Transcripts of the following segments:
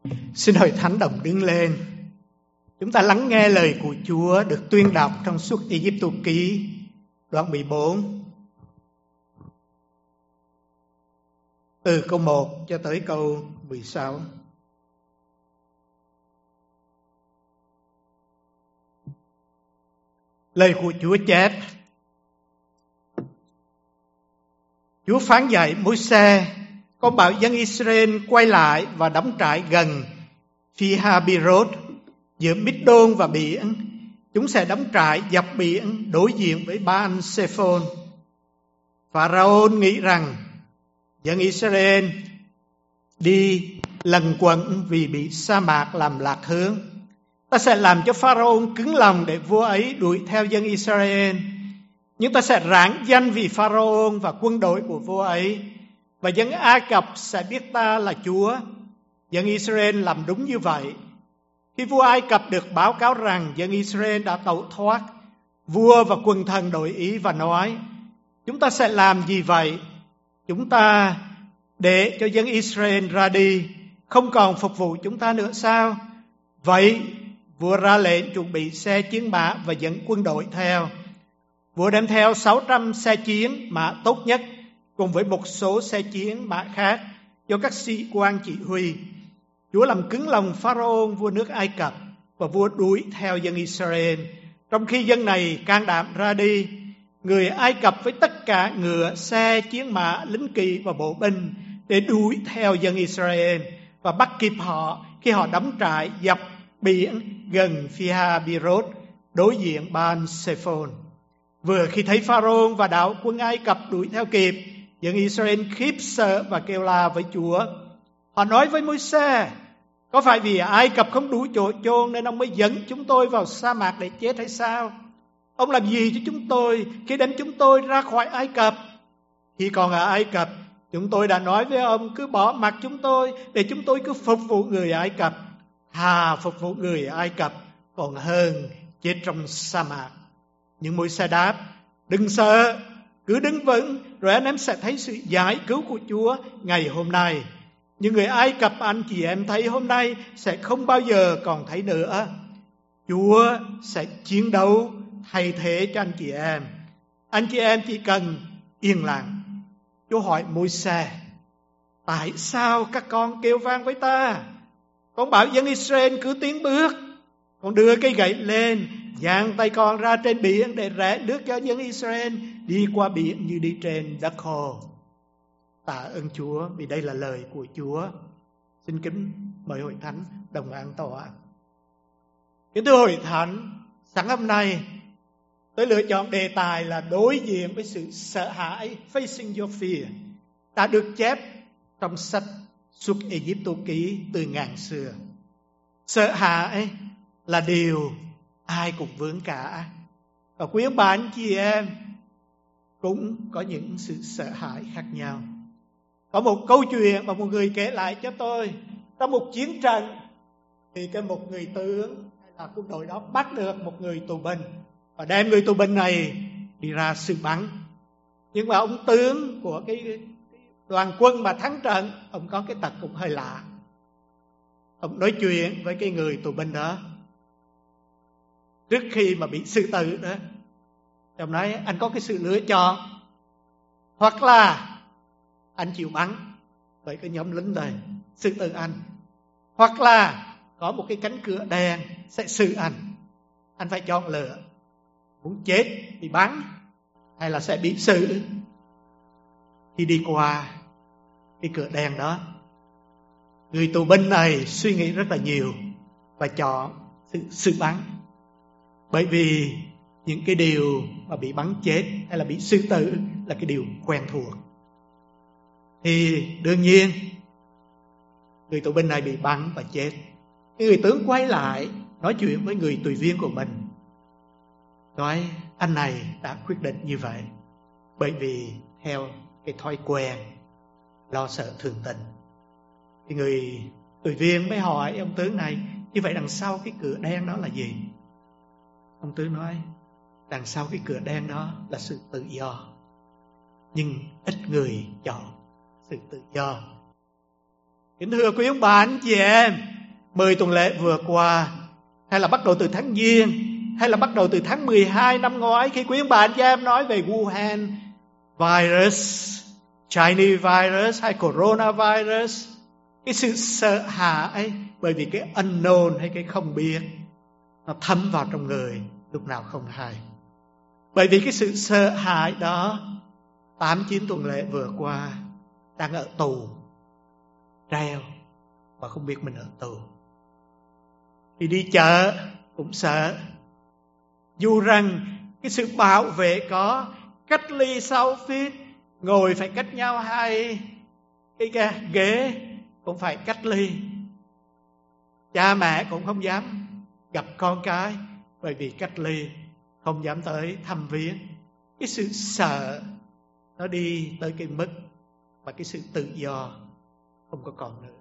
Xin Hội Thánh đồng đứng lên. Chúng ta lắng nghe lời của Chúa được tuyên đọc trong Xuất Ai-cập ký đoạn 14 từ câu 1 cho tới câu 16. Lời của Chúa chép: Chúa phán dạy Môi-se, con bảo dân Israel quay lại và đóng trại gần Phi-ha-bi-rốt giữa Mít-đôn và biển. Chúng sẽ đóng trại dọc biển đối diện với Ba-an-sê-phôn. Pharaon nghĩ rằng dân Israel đi lần quẩn vì bị sa mạc làm lạc hướng. Ta sẽ làm cho Pharaon cứng lòng để vua ấy đuổi theo dân Israel. Nhưng ta sẽ rạng danh vì Pharaon và quân đội của vua ấy, và dân Ai Cập sẽ biết ta là Chúa. Dân Israel làm đúng như vậy. Khi vua Ai Cập được báo cáo rằng dân Israel đã tẩu thoát, vua và quần thần đổi ý và nói: chúng ta sẽ làm gì vậy? Chúng ta để cho dân Israel ra đi, không còn phục vụ chúng ta nữa sao? Vậy vua ra lệnh chuẩn bị xe chiến mã và dẫn quân đội theo. Vua đem theo 600 xe chiến mã tốt nhất cùng với một số xe chiến mã khác cho các sĩ quan chỉ huy. Chúa làm cứng lòng Pharaon vua nước Ai Cập, và vua đuổi theo dân Israel. Trong khi dân này can đảm ra đi, người Ai Cập với tất cả ngựa, xe, chiến mã, lính kỵ và bộ binh để đuổi theo dân Israel và bắt kịp họ khi họ đóng trại dọc biển gần Phi-ha-bi-rốt đối diện Ba-an-sê-phôn. Vừa khi thấy Pharaon và đạo quân Ai Cập đuổi theo kịp, dân Israel khiếp sợ và kêu la với Chúa. Họ nói với Môi-se: có phải vì Ai Cập không đủ chỗ chôn nên ông mới dẫn chúng tôi vào sa mạc để chết hay sao? Ông làm gì cho chúng tôi khi đem chúng tôi ra khỏi Ai Cập? Khi còn ở Ai Cập, chúng tôi đã nói với ông cứ bỏ mặc chúng tôi để chúng tôi cứ phục vụ người Ai Cập. Thà phục vụ người Ai Cập còn hơn chết trong sa mạc. Nhưng Môi-se đáp: đừng sợ, cứ đứng vững, rồi anh em sẽ thấy sự giải cứu của Chúa ngày hôm nay. Nhưng người Ai Cập anh chị em thấy hôm nay sẽ không bao giờ còn thấy nữa. Chúa sẽ chiến đấu thay thế cho anh chị em. Anh chị em chỉ cần yên lặng. Chúa hỏi Môi-se: tại sao các con kêu vang với ta? Con bảo dân Israel cứ tiến bước. Con đưa cây gậy lên, giang tay con ra trên biển để rẽ nước cho dân Israel đi qua biển như đi trên đất khô. Tạ ơn Chúa vì đây là lời của Chúa. Xin kính mời Hội Thánh đồng an tọa. Kính thưa Hội Thánh, sáng hôm nay tôi lựa chọn đề tài là đối diện với sự sợ hãi, facing your fear, đã được chép trong sách Xuất Ai-cập ký từ ngàn xưa. Sợ hãi là điều ai cũng vướng cả. Và quý ông bà anh chị em cũng có những sự sợ hãi khác nhau. Có một câu chuyện mà một người kể lại cho tôi. Trong một chiến tranh thì một người tướng hay là quân đội đó bắt được một người tù binh và đem người tù binh này đi ra xử bắn. Nhưng mà ông tướng của cái đoàn quân mà thắng trận, ông có cái tật cũng hơi lạ. Ông nói chuyện với cái người tù binh đó trước khi mà bị xử tử đó. Ông nói: anh có cái sự lựa chọn, hoặc là anh chịu bắn với cái nhóm lính này xử tử anh, hoặc là có một cái cánh cửa đen sẽ xử anh. Anh phải chọn lựa, muốn chết bị bắn hay là sẽ bị xử. Khi đi qua cái cửa đen đó, người tù binh này suy nghĩ rất là nhiều và chọn sự xử bắn. Bởi vì những cái điều mà bị bắn chết hay là bị xử tử là cái điều quen thuộc. Thì đương nhiên người tù binh này bị bắn và chết. Cái người tướng quay lại nói chuyện với người tùy viên của mình, nói: anh này đã quyết định như vậy bởi vì theo cái thói quen lo sợ thường tình. Thì người tùy viên mới hỏi ông tướng này: như vậy đằng sau cái cửa đen đó là gì? Ông tướng nói: đằng sau cái cửa đen đó là sự tự do. Nhưng ít người chọn sự tự do. Kính thưa quý ông bà anh chị em, 10 tuần lễ vừa qua, hay là bắt đầu từ tháng Giêng, hay là bắt đầu từ tháng 12 năm ngoái, khi quý ông bà anh chị em nói về Wuhan virus, Chinese virus hay coronavirus, cái sự sợ hãi bởi vì cái unknown hay cái không biết nó thấm vào trong người lúc nào không hay. Bởi vì cái sự sợ hãi đó, 8-9 tuần lễ vừa qua đang ở tù treo và không biết mình ở tù. Thì đi chợ cũng sợ, dù rằng cái sự bảo vệ có, cách ly 6 feet, ngồi phải cách nhau 2 cái ghế cũng phải cách ly. Cha mẹ cũng không dám gặp con cái bởi vì cách ly, không dám tới thăm viếng. Cái sự sợ nó đi tới cái mức mà cái sự tự do không có còn nữa.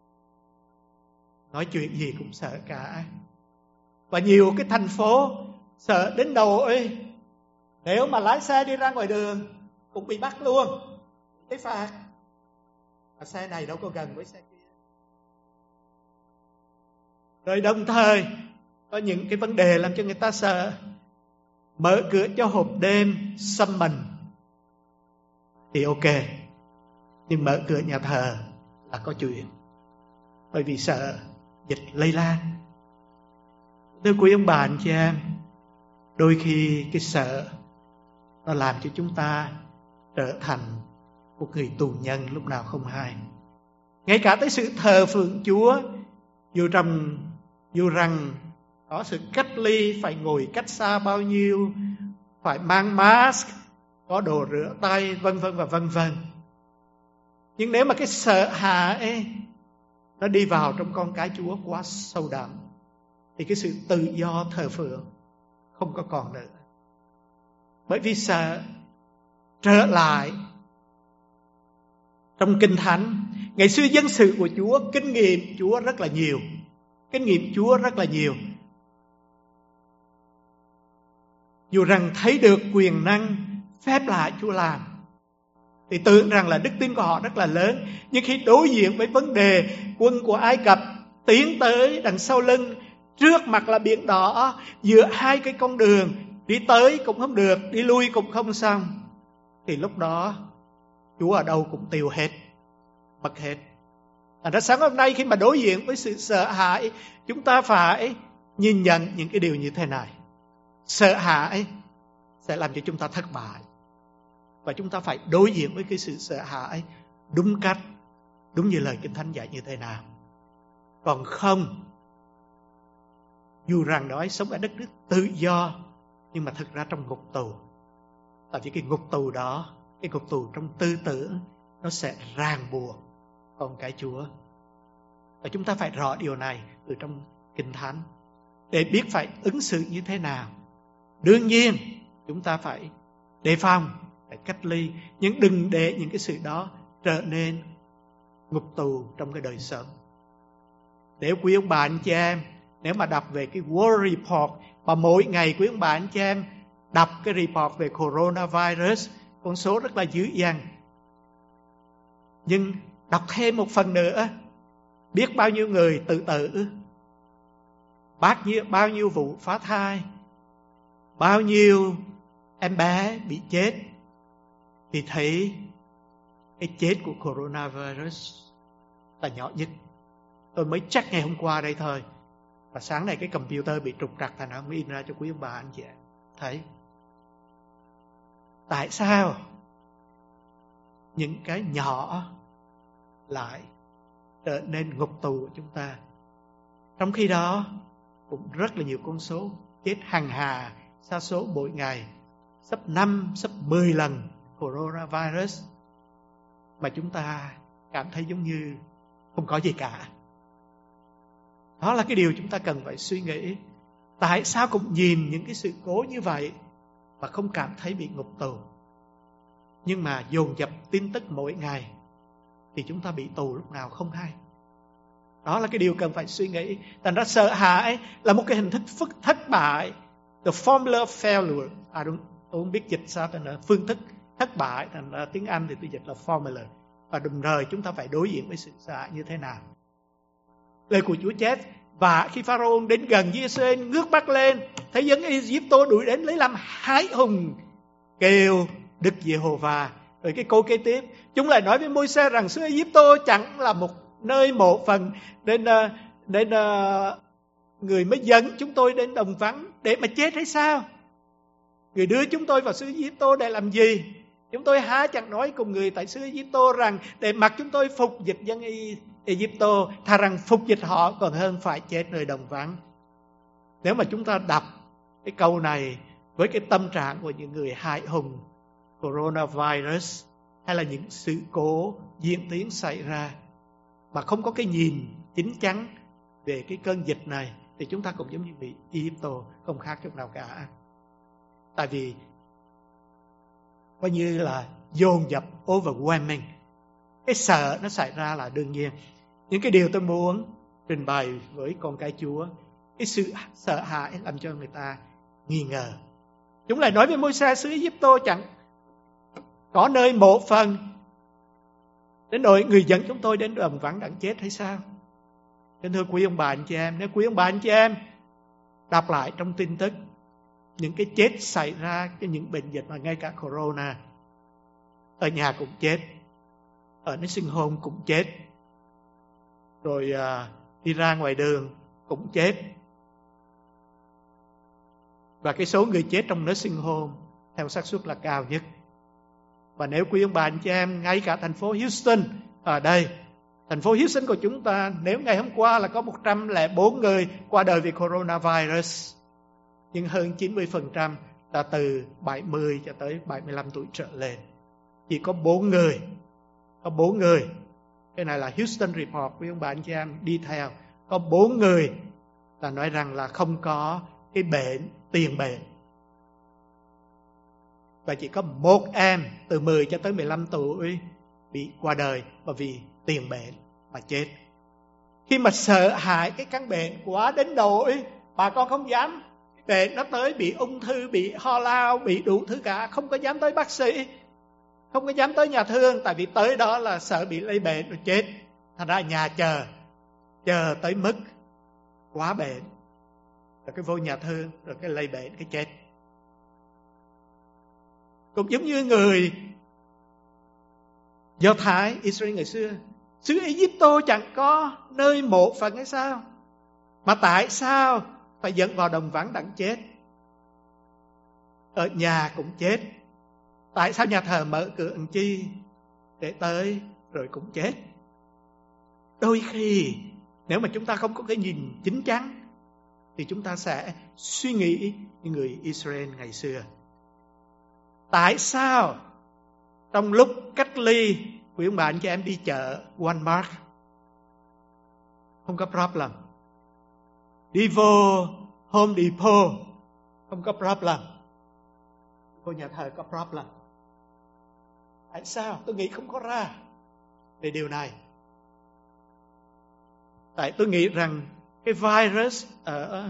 Nói chuyện gì cũng sợ cả. Và nhiều cái thành phố sợ đến đầu ơi, nếu mà lái xe đi ra ngoài đường cũng bị bắt luôn, cái phạt. Mà xe này đâu có gần với xe kia. Rồi đồng thời có những cái vấn đề làm cho người ta sợ. Mở cửa cho hộp đêm summon thì ok, nhưng mở cửa nhà thờ là có chuyện, bởi vì sợ dịch lây lan. Thưa quý ông bà anh chị em, đôi khi cái sợ nó làm cho chúng ta trở thành một người tù nhân lúc nào không hay. Ngay cả tới sự thờ phượng Chúa, dù rằng có sự cách ly, phải ngồi cách xa bao nhiêu, phải mang mask, có đồ rửa tay, vân vân và vân vân. Nhưng nếu mà cái sợ hãi nó đi vào trong con cái Chúa quá sâu đậm, thì cái sự tự do thờ phượng không có còn nữa. Bởi vì sợ trở lại trong Kinh Thánh, ngày xưa dân sự của Chúa kinh nghiệm Chúa rất là nhiều. Kinh nghiệm Chúa rất là nhiều. Dù rằng thấy được quyền năng phép lạ Chúa làm, thì tưởng rằng là đức tin của họ rất là lớn. Nhưng khi đối diện với vấn đề quân của Ai Cập tiến tới đằng sau lưng, trước mặt là biển đỏ, giữa hai cái con đường, đi tới cũng không được, đi lui cũng không xong, thì lúc đó Chúa ở đâu cũng tiêu hết, mất hết. Ra sáng hôm nay khi mà đối diện với sự sợ hãi, chúng ta phải nhìn nhận những cái điều như thế này. Sợ hãi sẽ làm cho chúng ta thất bại, và chúng ta phải đối diện với cái sự sợ hãi đúng cách, đúng như lời Kinh Thánh dạy như thế nào. Còn không, dù rằng nói sống ở đất nước tự do, nhưng mà thực ra trong ngục tù. Tại vì cái ngục tù đó, cái ngục tù trong tư tưởng, nó sẽ ràng buộc con cái Chúa. Và chúng ta phải rõ điều này từ trong Kinh Thánh để biết phải ứng xử như thế nào. Đương nhiên chúng ta phải đề phòng, phải cách ly, nhưng đừng để những cái sự đó trở nên ngục tù trong cái đời sống. Để quý ông bà anh chị em, nếu mà đọc về cái World Report, và mỗi ngày quý ông bà anh chị em đọc cái report về coronavirus, con số rất là dữ dằn. Nhưng đọc thêm một phần nữa, biết bao nhiêu người tự tử, bao nhiêu vụ phá thai, bao nhiêu em bé bị chết, thì thấy cái chết của coronavirus là nhỏ nhất. Tôi mới check ngày hôm qua đây thôi, và sáng nay cái computer bị trục trặc, thành ra không in ra cho quý ông bà anh chị em thấy. Tại sao những cái nhỏ lại trở nên ngục tù của chúng ta, trong khi đó cũng rất là nhiều con số chết hàng hà sa số mỗi ngày, sắp 5, sắp 10 lần coronavirus, mà chúng ta cảm thấy giống như không có gì cả. Đó là cái điều chúng ta cần phải suy nghĩ. Tại sao cũng nhìn những cái sự cố như vậy và không cảm thấy bị ngục tù, nhưng mà dồn dập tin tức mỗi ngày thì chúng ta bị tù lúc nào không hay. Đó là cái điều cần phải suy nghĩ. Thành ra sợ hãi là một cái hình thức thất bại. The formula of failure. Tôi không biết dịch sao, thành ra phương thức thất bại, thành ra tiếng Anh thì tôi dịch là formula. Và đồng thời chúng ta phải đối diện với sự sợ hãi như thế nào. Lời của Chúa chép, và khi Pharaoh đến gần Giê-xu ngước mắt lên, thấy dân Ai-cập đuổi đến lấy làm hãi hùng, kêu Đức Giê-hô-va. Rồi cái câu kế tiếp, chúng lại nói với Môi-se rằng xứ Ai-cập chẳng là một nơi mộ phần, nên người mới dẫn chúng tôi đến đồng vắng để mà chết hay sao? Người đưa chúng tôi vào xứ Ai-cập để làm gì? Chúng tôi há chẳng nói cùng người tại xứ Ai-cập rằng để mặc chúng tôi phục dịch dân Ai-cập, thà rằng phục dịch họ còn hơn phải chết nơi đồng vắng. Nếu mà chúng ta đọc cái câu này với cái tâm trạng của những người hãi hùng coronavirus hay là những sự cố diễn tiến xảy ra mà không có cái nhìn chín chắn về cái cơn dịch này, thì chúng ta cũng giống như bị Ai-cập, không khác chút nào cả. Tại vì coi như là dồn dập, overwhelming. Cái sợ nó xảy ra là đương nhiên. Những cái điều tôi muốn trình bày với con cái Chúa, cái sự sợ hãi làm cho người ta nghi ngờ. Chúng lại nói với Môi-se xứ Ai-cập chẳng có nơi mộ phần, đến nỗi người dẫn chúng tôi đến đồng vắng đặng chết hay sao? Nên thưa quý ông bà anh chị em, nếu quý ông bà anh chị em đọc lại trong tin tức những cái chết xảy ra, những bệnh dịch mà ngay cả corona, ở nhà cũng chết, ở nursing home cũng chết, rồi đi ra ngoài đường cũng chết. Và cái số người chết trong nursing home theo xác suất là cao nhất. Và nếu quý ông bà anh chị em, ngay cả thành phố Houston ở đây, thành phố Houston của chúng ta, nếu ngày hôm qua là có 104 người qua đời vì coronavirus, nhưng hơn 90% là từ 70 cho tới 75 tuổi trở lên. Chỉ có 4 người. Có 4 người. Cái này là Houston Report, quý ông bà anh chị em đi theo. Có 4 người là nói rằng là không có cái bệnh, tiền bệnh. Và chỉ có 1 em từ 10 cho tới 15 tuổi bị qua đời bởi vì tiền bệnh mà chết. Khi mà sợ hãi cái căn bệnh quá đến nỗi bà con không dám, bệnh nó tới bị ung thư, bị ho lao, bị đủ thứ cả, không có dám tới bác sĩ, không có dám tới nhà thương, tại vì tới đó là sợ bị lây bệnh rồi chết. Thành ra nhà chờ tới mức quá bệnh, rồi cái vô nhà thương, rồi cái lây bệnh, cái chết. Cũng giống như người Do Thái, Israel ngày xưa, xứ Ai-cập chẳng có nơi mộ phần hay sao? Mà tại sao phải dẫn vào đồng vắng đặng chết? Ở nhà cũng chết. Tại sao nhà thờ mở cửa làm chi? Để tới rồi cũng chết. Đôi khi nếu mà chúng ta không có cái nhìn chín chắn thì chúng ta sẽ suy nghĩ như người Israel ngày xưa. Tại sao trong lúc cách ly, quý ông bà anh chị em đi chợ Walmart không có problem, đi vô Home Depot không có problem, vô nhà thờ có problem? Tại sao? Tôi nghĩ không có ra về điều này. Tại tôi nghĩ rằng cái virus ở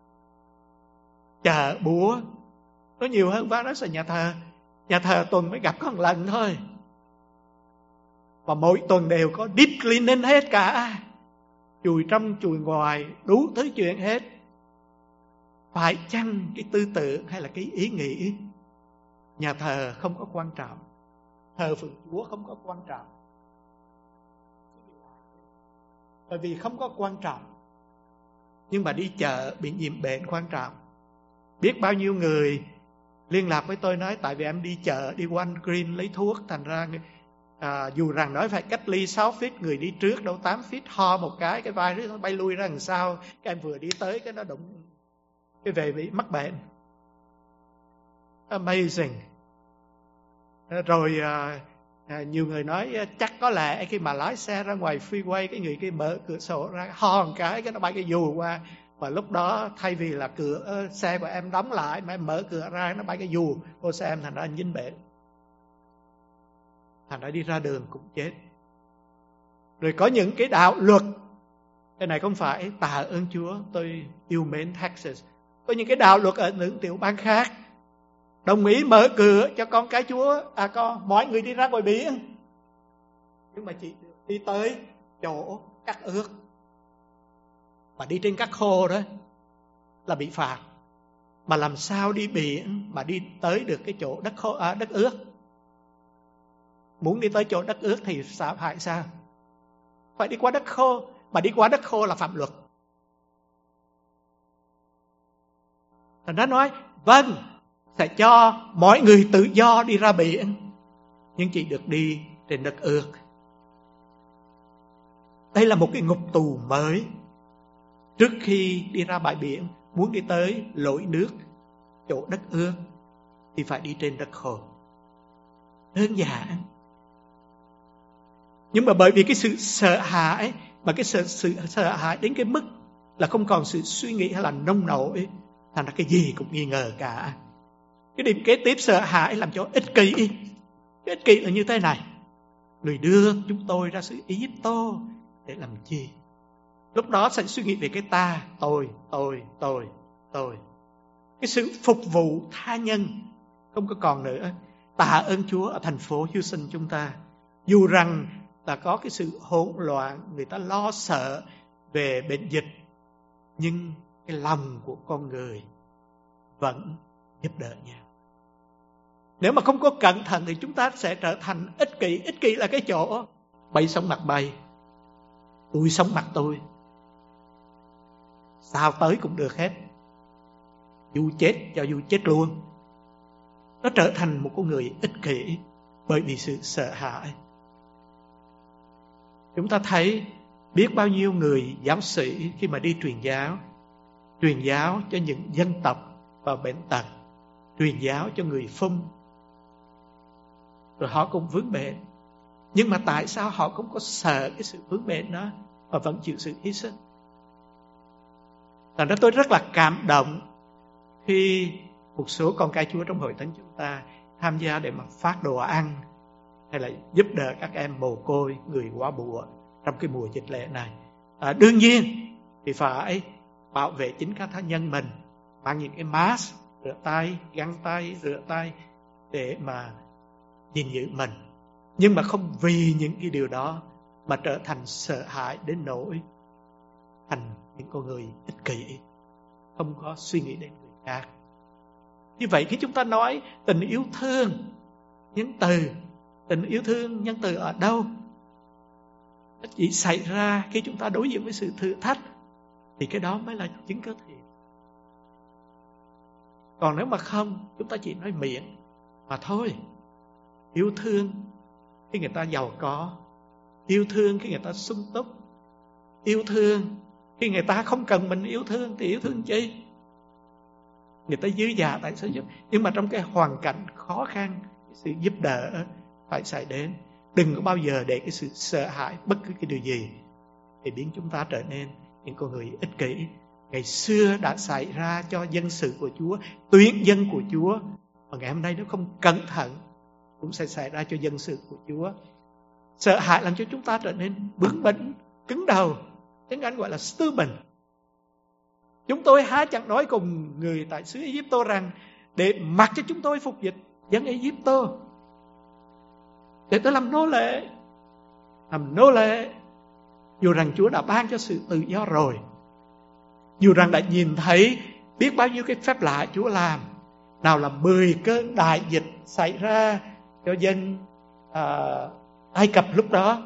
chợ búa nó nhiều hơn virus ở nhà thờ. Nhà thờ tuần mới gặp có một lần thôi, và mỗi tuần đều có deep cleaning hết cả, chùi trong chùi ngoài, đủ thứ chuyện hết. Phải chăng cái tư tưởng hay là cái ý nghĩ nhà thờ không có quan trọng, thờ phượng Chúa không có quan trọng? Bởi vì không có quan trọng, nhưng mà đi chợ bị nhiễm bệnh quan trọng. Biết bao nhiêu người liên lạc với tôi nói tại vì em đi chợ, đi Walgreens lấy thuốc, thành ra dù rằng nói phải cách ly 6 feet, người đi trước đâu 8 feet ho một cái virus nó bay lui ra làm sao, cái em vừa đi tới cái nó đụng, cái về bị mắc bệnh. Amazing. Rồi nhiều người nói chắc có lẽ khi mà lái xe ra ngoài freeway, cái người kia mở cửa sổ ra ho một cái nó bay cái dù qua, và lúc đó thay vì là cửa xe của em đóng lại mà em mở cửa ra, nó bay cái dù vô xe em, thành ra anh dính bệnh, thành ra đi ra đường cũng chết. Rồi có những cái đạo luật, cái này không phải tạ ơn Chúa, tôi yêu mến Texas, có những cái đạo luật ở những tiểu bang khác đồng ý mở cửa cho con cái Chúa, mọi người đi ra ngoài biển, nhưng mà chỉ đi tới chỗ cắt ước, mà đi trên các khô đó là bị phạt. Mà làm sao đi biển mà đi tới được cái chỗ đất ướt? Muốn đi tới chỗ đất ướt thì phải sao? Phải đi qua đất khô. Mà đi qua đất khô là phạm luật. Thành ra nói, vâng, sẽ cho mọi người tự do đi ra biển, nhưng chỉ được đi trên đất ướt. Đây là một cái ngục tù mới. Trước khi đi ra bãi biển, muốn đi tới lội nước, chỗ đất ướt, thì phải đi trên đất khô. Đơn giản. Nhưng mà bởi vì cái sự sợ hãi, mà cái sự sợ hãi đến cái mức là không còn sự suy nghĩ hay là nông nổi, thành ra cái gì cũng nghi ngờ cả. Cái điểm kế tiếp sợ hãi làm cho ích kỷ. Cái ích kỷ là như thế này: người đưa chúng tôi ra xứ Ai Cập để làm chi? Lúc đó sẽ suy nghĩ về cái ta, tôi. Cái sự phục vụ tha nhân không có còn nữa. Tạ ơn Chúa, ở thành phố Houston chúng ta, dù rằng là có cái sự hỗn loạn, người ta lo sợ về bệnh dịch, nhưng cái lòng của con người vẫn giúp đỡ nhau. Nếu mà không có cẩn thận thì chúng ta sẽ trở thành ích kỷ. Ích kỷ là cái chỗ bay sống mặt bay, tôi sống mặt tôi, sao tới cũng được hết, dù chết cho dù chết luôn. Nó trở thành một con người ích kỷ bởi vì sự sợ hãi. Chúng ta thấy biết bao nhiêu người giáo sĩ khi mà đi truyền giáo cho những dân tộc và bệnh tật, truyền giáo cho người Phum, rồi họ cũng vướng bệnh. Nhưng mà tại sao họ không có sợ cái sự vướng bệnh đó và vẫn chịu sự hy sinh? Thành ra tôi rất là cảm động khi một số con cái Chúa trong hội thánh chúng ta tham gia để mà phát đồ ăn hay là giúp đỡ các em mồ côi, người quá bụa trong cái mùa dịch lễ này. Đương nhiên thì phải bảo vệ chính các thánh nhân mình, mang những cái mask, rửa tay, găng tay, rửa tay để mà gìn giữ mình. Nhưng mà không vì những cái điều đó mà trở thành sợ hãi đến nỗi thành những con người ích kỷ, không có suy nghĩ đến người khác. Như vậy khi chúng ta nói tình yêu thương, nhân từ, tình yêu thương nhân từ ở đâu? Nó chỉ xảy ra khi chúng ta đối diện với sự thử thách, thì cái đó mới là chứng cớ thiện. Còn nếu mà không, chúng ta chỉ nói miệng mà thôi. Yêu thương khi người ta giàu có, yêu thương khi người ta sung túc, yêu thương khi người ta không cần mình yêu thương thì yêu thương chi? Người ta dư dả tại sao giúp? Nhưng mà trong cái hoàn cảnh khó khăn, sự giúp đỡ phải xảy đến. Đừng có bao giờ để cái sự sợ hãi bất cứ cái điều gì để biến chúng ta trở nên những con người ích kỷ. Ngày xưa đã xảy ra cho dân sự của Chúa, tuyển dân của Chúa, và ngày hôm nay nếu không cẩn thận cũng sẽ xảy ra cho dân sự của Chúa. Sợ hãi làm cho chúng ta trở nên bướng bỉnh, cứng đầu. Tiếng Anh gọi là stubborn. Chúng tôi há chẳng nói cùng người tại xứ Ai Cập rằng để mặc cho chúng tôi phục dịch dân Ai Cập, để tôi làm nô lệ. Dù rằng Chúa đã ban cho sự tự do rồi, dù rằng đã nhìn thấy biết bao nhiêu cái phép lạ Chúa làm. Nào là 10 cơn đại dịch xảy ra cho dân Ai Cập lúc đó.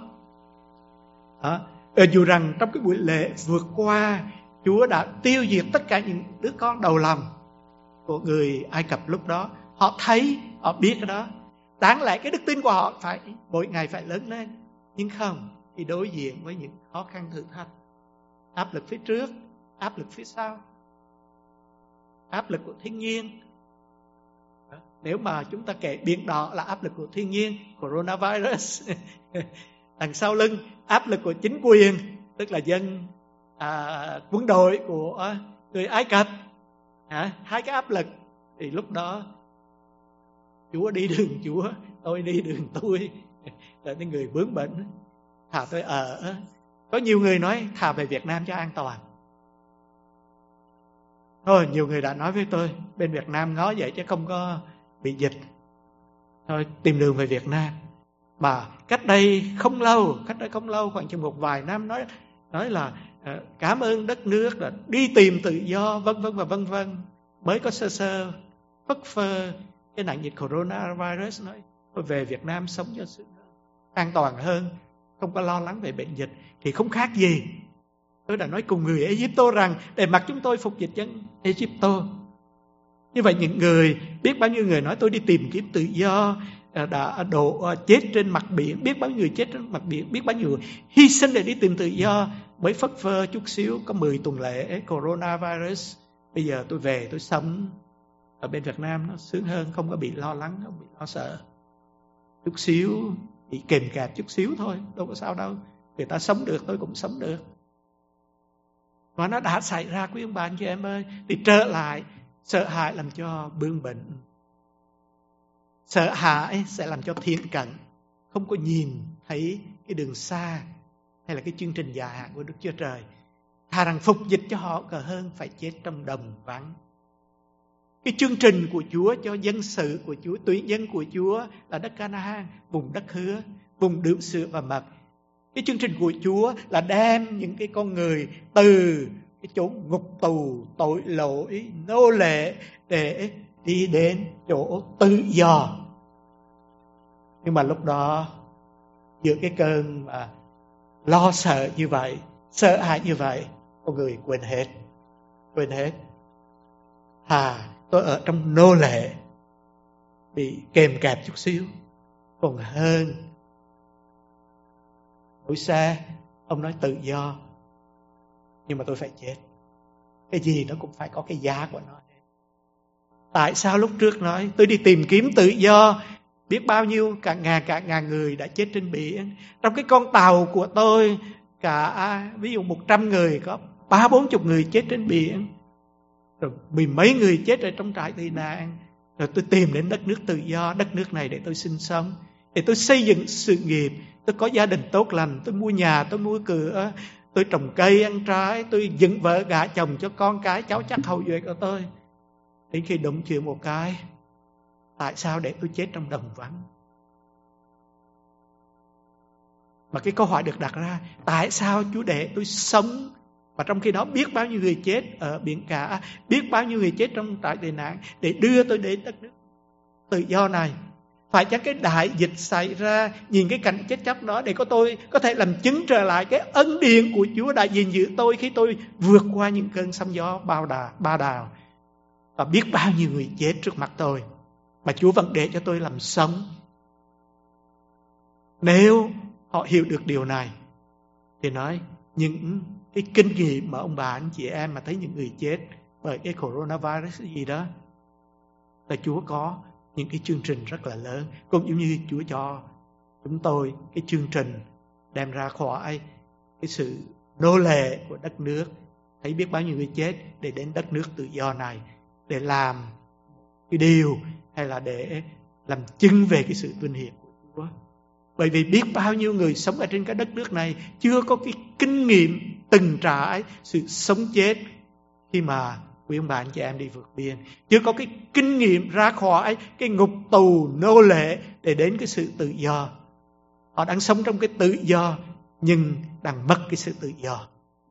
Dù rằng trong cái buổi lễ vượt qua, Chúa đã tiêu diệt tất cả những đứa con đầu lòng của người Ai Cập lúc đó. Họ thấy, họ biết cái đó. Đáng lẽ cái đức tin của họ phải mỗi ngày phải lớn lên. Nhưng không, thì đối diện với những khó khăn thử thách, áp lực phía trước, áp lực phía sau, áp lực của thiên nhiên. Nếu mà chúng ta kể biển đỏ là áp lực của thiên nhiên, coronavirus, đằng sau lưng áp lực của chính quyền, tức là dân quân đội của người Ai Cập, hai cái áp lực, thì lúc đó Chúa đi đường Chúa, tôi đi đường tôi, là những người bướng bỉnh. Thà tôi ở. Có nhiều người nói thà về Việt Nam cho an toàn. Thôi, nhiều người đã nói với tôi bên Việt Nam ngó vậy chứ không có bị dịch, thôi tìm đường về Việt Nam. Mà cách đây không lâu, khoảng chừng một vài năm nói là cảm ơn đất nước, là đi tìm tự do, vân vân và vân vân. Mới có sơ phất phơ cái nạn dịch coronavirus, nói tôi về Việt Nam sống cho sự an toàn hơn, không có lo lắng về bệnh dịch, thì không khác gì. Tôi đã nói cùng người Egypto rằng để mặc chúng tôi phục dịch dân Egypto. Như vậy những người, biết bao nhiêu người nói tôi đi tìm kiếm tự do, đã đổ chết trên mặt biển, biết bao nhiêu người chết trên mặt biển, biết bao nhiêu người hy sinh để đi tìm tự do, mới phất phơ chút xíu có 10 tuần lễ coronavirus. Bây giờ tôi về tôi sống ở bên Việt Nam nó sướng hơn, không có bị lo lắng, không bị lo sợ. Chút xíu bị kìm kẹp chút xíu thôi, đâu có sao đâu. Người ta sống được tôi cũng sống được. Và nó đã xảy ra quý ông bà anh chị em ơi. Thì trở lại, sợ hãi làm cho bướng bỉnh. Sợ hãi sẽ làm cho thiển cận, không có nhìn thấy cái đường xa hay là cái chương trình dài hạn của Đức Chúa Trời. Thà rằng phục dịch cho họ cờ hơn phải chết trong đồng vắng. Cái chương trình của Chúa cho dân sự của Chúa, tuyển dân của Chúa là đất Canaan, vùng đất hứa, vùng đượm sữa và mật. Cái chương trình của Chúa là đem những cái con người từ cái chỗ ngục tù, tội lỗi, nô lệ để đi đến chỗ tự do. Nhưng mà lúc đó, giữa cái cơn mà lo sợ như vậy, sợ hãi như vậy, con người quên hết. Tôi ở trong nô lệ, bị kèm kẹp chút xíu, còn hơn Môi-se, ông nói tự do, nhưng mà tôi phải chết. Cái gì nó cũng phải có cái giá của nó. Tại sao lúc trước nói tôi đi tìm kiếm tự do, biết bao nhiêu cả ngàn người đã chết trên biển. Trong cái con tàu của tôi, cả ví dụ 100 người, có 30-40 người chết trên biển, rồi 10 mấy người chết ở trong trại tị nạn. Rồi tôi tìm đến đất nước tự do, đất nước này để tôi sinh sống, để tôi xây dựng sự nghiệp. Tôi có gia đình tốt lành, tôi mua nhà, tôi mua cửa, tôi trồng cây ăn trái, tôi dựng vợ gả chồng cho con cái cháu chắc hậu duệ của tôi. Đến khi đụng chuyện một cái, tại sao để tôi chết trong đồng vắng? Mà cái câu hỏi được đặt ra, tại sao Chúa để tôi sống mà trong khi đó biết bao nhiêu người chết ở biển cả, biết bao nhiêu người chết trong trại tị nạn, để đưa tôi đến đất nước tự do này? Phải chăng cái đại dịch xảy ra, nhìn cái cảnh chết chóc đó để tôi có thể làm chứng trở lại cái ân điển của Chúa đã gìn giữ tôi khi tôi vượt qua những cơn sóng gió ba đào, và biết bao nhiêu người chết trước mặt tôi, mà Chúa vẫn để cho tôi làm sống. Nếu họ hiểu được điều này thì nói những cái kinh nghiệm mà ông bà anh chị em mà thấy những người chết bởi cái coronavirus gì đó, là Chúa có những cái chương trình rất là lớn, cũng giống như Chúa cho chúng tôi cái chương trình đem ra khỏi cái sự nô lệ của đất nước, thấy biết bao nhiêu người chết để đến đất nước tự do này, để làm cái điều hay là để làm chứng về cái sự vinh hiển của Chúa. Bởi vì biết bao nhiêu người sống ở trên cái đất nước này chưa có cái kinh nghiệm từng trải sự sống chết khi mà quý ông bà anh chị em đi vượt biên, chưa có cái kinh nghiệm ra khỏi cái ngục tù nô lệ để đến cái sự tự do. Họ đang sống trong cái tự do nhưng đang mất cái sự tự do.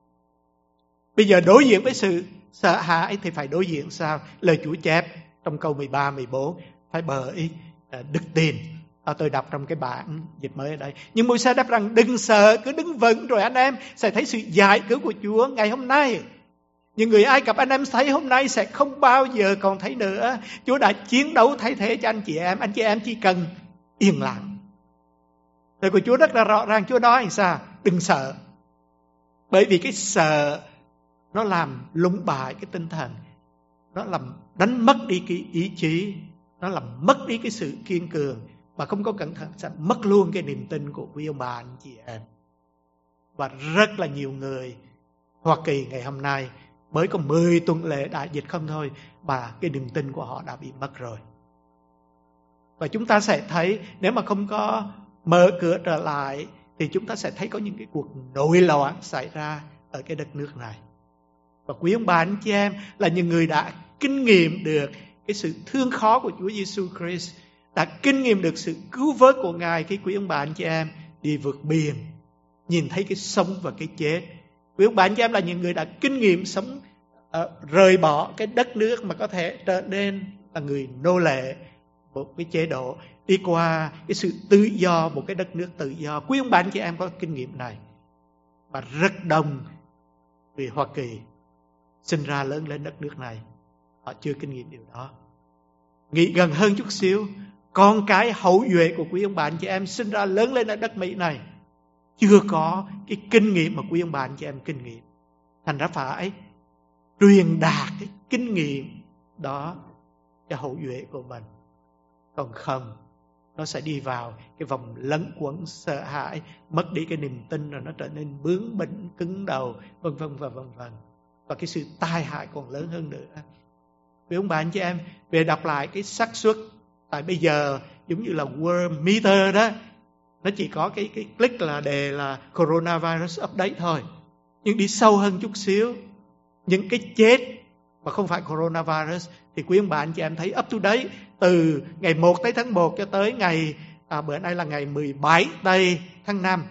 Bây giờ đối diện với sự sợ hãi thì phải đối diện sao? Lời Chúa chép trong câu 13-14, phải bởi đức tin. Tôi đọc trong cái bản dịch mới ở đây. Nhưng Môi-se đáp rằng đừng sợ, cứ đứng vững rồi anh em sẽ thấy sự giải cứu của Chúa ngày hôm nay. Những người Ai Cập anh em thấy hôm nay sẽ không bao giờ còn thấy nữa. Chúa đã chiến đấu thay thế cho anh chị em chỉ cần yên lặng. Lời của Chúa rất là rõ ràng. Chúa nói làm sao? Đừng sợ. Bởi vì cái sợ nó làm lung bại cái tinh thần, nó làm đánh mất đi cái ý chí, nó làm mất đi cái sự kiên cường, mà không có cẩn thận sẽ mất luôn cái niềm tin của quý ông bà anh chị em. Và rất là nhiều người Hoa Kỳ ngày hôm nay mới có 10 tuần lễ đại dịch không thôi, mà cái niềm tin của họ đã bị mất rồi. Và chúng ta sẽ thấy nếu mà không có mở cửa trở lại thì chúng ta sẽ thấy có những cái cuộc nổi loạn xảy ra ở cái đất nước này. Và quý ông bà anh chị em là những người đã kinh nghiệm được cái sự thương khó của Chúa Giêsu Christ, đã kinh nghiệm được sự cứu vớt của Ngài khi quý ông bà anh chị em đi vượt biển, nhìn thấy cái sống và cái chết, Quý ông bà anh chị em là những người đã kinh nghiệm sống rời bỏ cái đất nước mà có thể trở nên là người nô lệ một cái chế độ, đi qua cái sự tự do, một cái đất nước tự do. Quý ông bà anh chị em có kinh nghiệm này. Và rất đông người Hoa Kỳ sinh ra lớn lên đất nước này, họ chưa kinh nghiệm điều đó. Nghĩ gần hơn chút xíu, con cái hậu duệ của quý ông bà anh chị em sinh ra lớn lên ở đất Mỹ này chưa có cái kinh nghiệm mà quý ông bà anh chị em kinh nghiệm. Thành ra phải truyền đạt cái kinh nghiệm đó cho hậu duệ của mình. Còn không, nó sẽ đi vào cái vòng lẩn quẩn sợ hãi, mất đi cái niềm tin, rồi nó trở nên bướng bỉnh, cứng đầu, vân vân và vân vân. Và cái sự tai hại còn lớn hơn nữa. Vì ông bà anh chị em về đọc lại cái xác suất, tại bây giờ giống như là World Meter đó, nó chỉ có cái click là đề là coronavirus update thôi. Nhưng đi sâu hơn chút xíu, những cái chết mà không phải coronavirus thì quý ông bà anh chị em thấy up to date từ ngày 1 tới tháng 1 cho tới ngày bữa nay là ngày 17 tây tháng 5.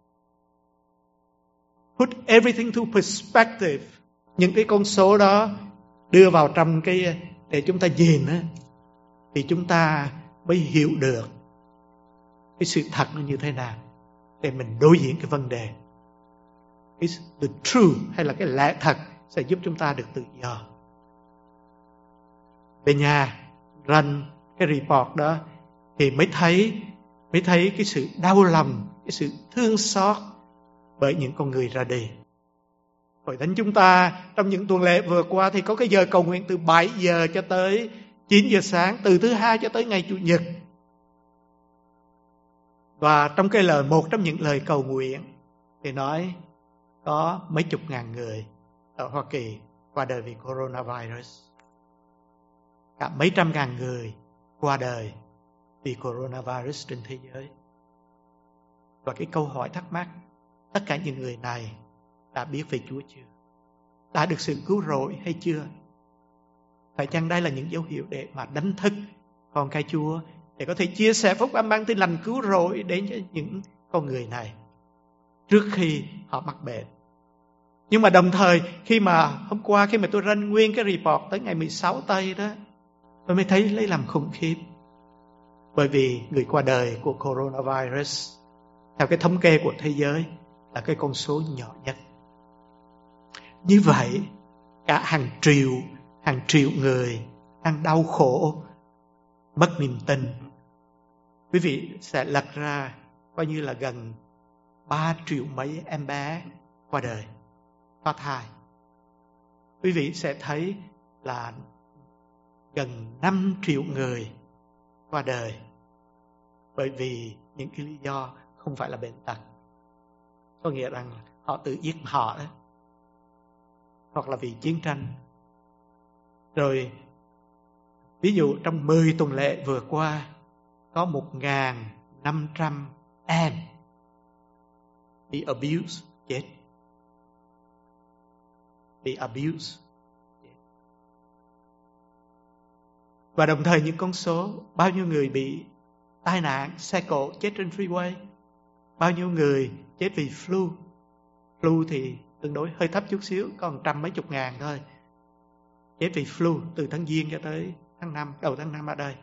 Put everything to perspective. Những cái con số đó đưa vào trong cái để chúng ta nhìn á, thì chúng ta mới hiểu được cái sự thật nó như thế nào để mình đối diện cái vấn đề. The truth hay là cái lẽ thật sẽ giúp chúng ta được tự do. Về nhà run cái report đó thì mới thấy cái sự đau lòng, cái sự thương xót bởi những con người ra đi. Hội thánh chúng ta trong những tuần lễ vừa qua thì có cái giờ cầu nguyện từ 7 giờ cho tới 9 giờ sáng, từ thứ Hai cho tới ngày Chủ nhật. Và trong một trong những lời cầu nguyện thì nói có mấy chục ngàn người ở Hoa Kỳ qua đời vì coronavirus. Cả mấy trăm ngàn người qua đời vì coronavirus trên thế giới. Và cái câu hỏi thắc mắc, tất cả những người này đã biết về Chúa chưa? Đã được sự cứu rỗi hay chưa? Phải chăng đây là những dấu hiệu để mà đánh thức con cái Chúa, để có thể chia sẻ phúc âm mang tin lành cứu rỗi đến cho những con người này trước khi họ mắc bệnh? Nhưng mà đồng thời khi mà hôm qua khi mà tôi run nguyên cái report tới ngày 16 tây đó, tôi mới thấy lấy làm khủng khiếp. Bởi vì người qua đời của coronavirus theo cái thống kê của thế giới là cái con số nhỏ nhất. Như vậy cả hàng triệu người đang đau khổ, mất niềm tin. Quý vị sẽ lật ra coi như là gần 3 triệu mấy em bé qua đời, phá thai. Quý vị sẽ thấy là gần 5 triệu người qua đời bởi vì những cái lý do không phải là bệnh tật. Có nghĩa rằng họ tự giết họ đó, hoặc là vì chiến tranh. Rồi ví dụ trong 10 tuần lễ vừa qua có 1.500 em bị abuse chết. Bị abuse chết. Và đồng thời những con số bao nhiêu người bị tai nạn xe cộ chết trên freeway, bao nhiêu người chết vì flu. Flu thì tương đối hơi thấp chút xíu, còn trăm mấy chục ngàn thôi. Chết vì flu từ tháng Giêng cho tới tháng 5, đầu tháng 5 ở đây.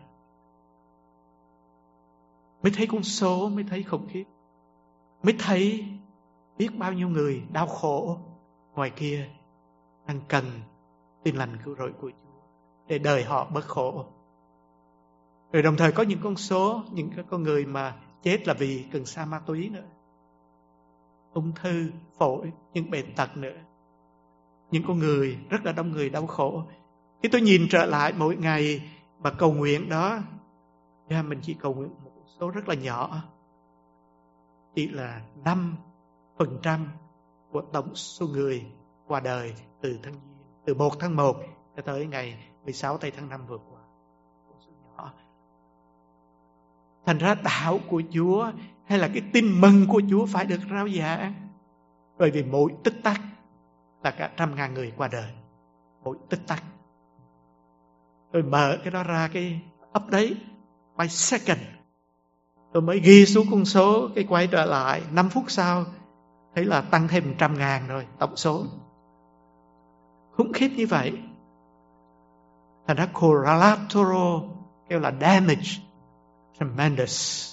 Mới thấy con số, mới thấy khủng khiếp. Mới thấy biết bao nhiêu người đau khổ ngoài kia đang cần tin lành cứu rỗi của Chúa để đời họ bớt khổ. Rồi đồng thời có những con số, những cái con người mà chết là vì cần sa ma túy nữa, ung thư, phổi, những bệnh tật nữa. Những con người, rất là đông người đau khổ. Khi tôi nhìn trở lại mỗi ngày mà cầu nguyện đó, mình chỉ cầu nguyện một số rất là nhỏ, chỉ là 5% của tổng số người qua đời từ 1 tháng 1 cho tới ngày 16 tây tháng 5 vừa qua. Một số nhỏ. Thành ra đạo của Chúa hay là cái tin mừng của Chúa phải được rao giảng. Bởi vì mỗi tích tắc là cả 100.000 người qua đời. Mỗi tích tắc. Tôi mở cái đó ra, cái update by second. Tôi mới ghi xuống con số, cái quay trở lại 5 phút sau thấy là tăng thêm 100.000 rồi tổng số. Khủng khiếp như vậy. Thành ra collateral kêu là damage tremendous.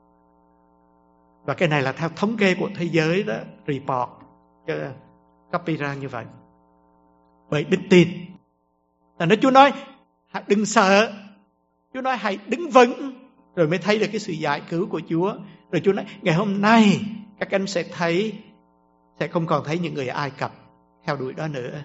Và cái này là theo thống kê của thế giới đó, report copy ra như vậy. Bởi đức tin. Thành ra Chúa nói đừng sợ. Chúa nói hãy đứng vững, rồi mới thấy được cái sự giải cứu của Chúa. Rồi Chúa nói ngày hôm nay các anh sẽ thấy, sẽ không còn thấy những người Ai Cập theo đuổi đó nữa.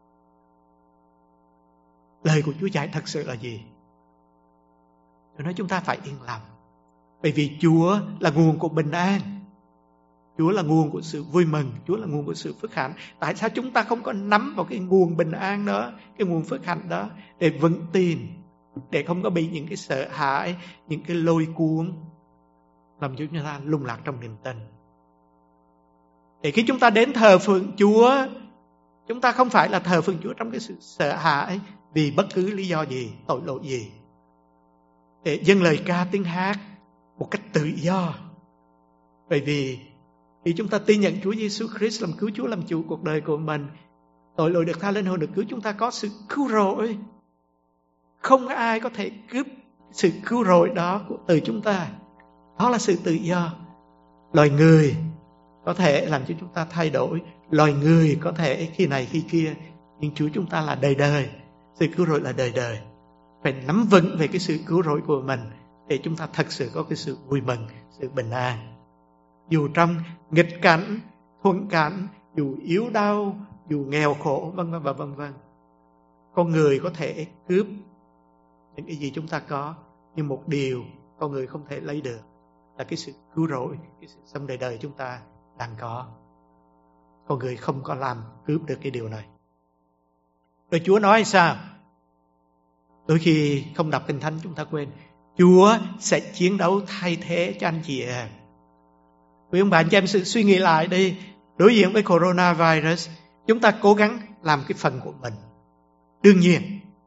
Lời của Chúa dạy thật sự là gì? Chúa nói chúng ta phải yên lòng. Bởi vì Chúa là nguồn của bình an. Chúa là nguồn của sự vui mừng. Chúa là nguồn của sự phước hạnh. Tại sao chúng ta không có nắm vào cái nguồn bình an đó, cái nguồn phước hạnh đó, để vững tin, để không có bị những cái sợ hãi, những cái lôi cuốn làm cho chúng ta lung lạc trong niềm tin. Để khi chúng ta đến thờ phượng Chúa, chúng ta không phải là thờ phượng Chúa trong cái sự sợ hãi vì bất cứ lý do gì, tội lỗi gì. Để dâng lời ca tiếng hát một cách tự do. Bởi vì khi chúng ta tin nhận Chúa Giêsu Christ làm cứu Chúa, làm chủ cuộc đời của mình, tội lỗi được tha lên hồn được cứu, chúng ta có sự cứu rỗi. Không ai có thể cướp sự cứu rỗi đó từ chúng ta. Đó là sự tự do. Loài người có thể làm cho chúng ta thay đổi. Loài người có thể khi này khi kia. Nhưng Chúa chúng ta là đời đời. Sự cứu rỗi là đời đời. Phải nắm vững về cái sự cứu rỗi của mình để chúng ta thật sự có cái sự vui mừng, sự bình an. Dù trong nghịch cảnh, thuận cảnh, dù yếu đau, dù nghèo khổ, vân vân và vân vân. Con người có thể cướp những cái gì chúng ta có, nhưng một điều con người không thể lấy được là cái sự cứu rỗi, cái sự sống đời đời chúng ta đang có. Con người không có làm cướp được cái điều này. Rồi Chúa nói sao? Đôi khi không đọc Kinh Thánh chúng ta quên. Chúa sẽ chiến đấu thay thế cho anh chị em. Quý ông bà anh chị em sự suy nghĩ lại đi. Đối diện với coronavirus, chúng ta cố gắng làm cái phần của mình. Đương nhiên,